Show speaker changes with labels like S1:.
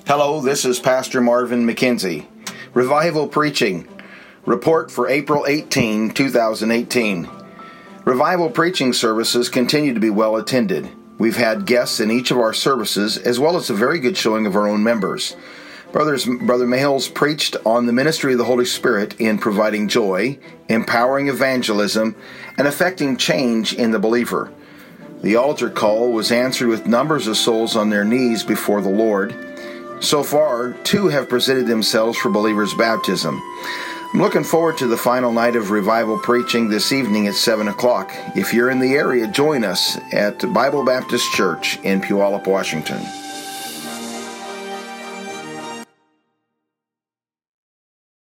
S1: Hello, this is Pastor Marvin McKenzie. Revival Preaching. Report for April 18, 2018. Revival preaching services continue to be well attended. We've had guests in each of our services, as well as a very good showing of our own members. Brother Mahales preached on the ministry of the Holy Spirit in providing joy, empowering evangelism, and effecting change in the believer. The altar call was answered with numbers of souls on their knees before the Lord. So far, 2 have presented themselves for believers' baptism. I'm looking forward to the final night of revival preaching this evening at 7 o'clock. If you're in the area, join us at Bible Baptist Church in Puyallup, Washington.